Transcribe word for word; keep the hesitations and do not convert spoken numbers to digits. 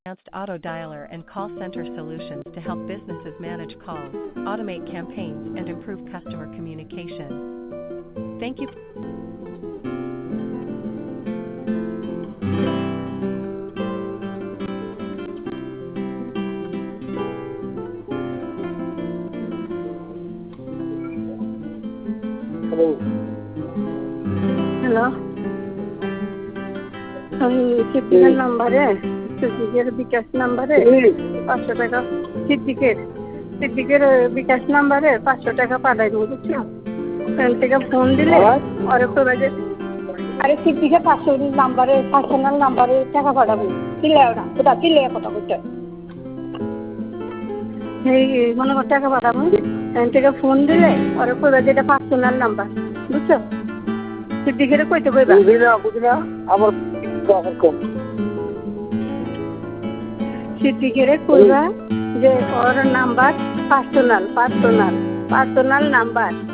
advanced auto dialer and call center solutions to help businesses manage calls, automate campaigns, and improve customer communication. Thank you. Hello, আমি সিদ্দিকের নাম্বারে সিদ্দিকের বিকাশ নাম্বারে পাঁচশো টাকা সিদ্দিকের সিদ্দিকের বিকাশ নাম্বারে পাঁচশো টাকা পাঠাইব, বুঝছো? ওখান থেকে ফোন দিলে ওরে তোরা যে আরে সিদ্দিকের পাঁচশো নাম্বারে পার্সোনাল নাম্বারে টাকা পাঠাবো, চিল্লায় ওটা কোথা চিল্লায় কথা বলতে এই মনে কর টাকা পাঠাবো। ওখান থেকে ফোন দিলে ওরে তোরা যেটা পার্সোনাল নাম্বার, বুঝছো? সিদ্দিকের কইতে কইবা আমার সিদ্দিকের কইবা যে ওর number personal personal personal number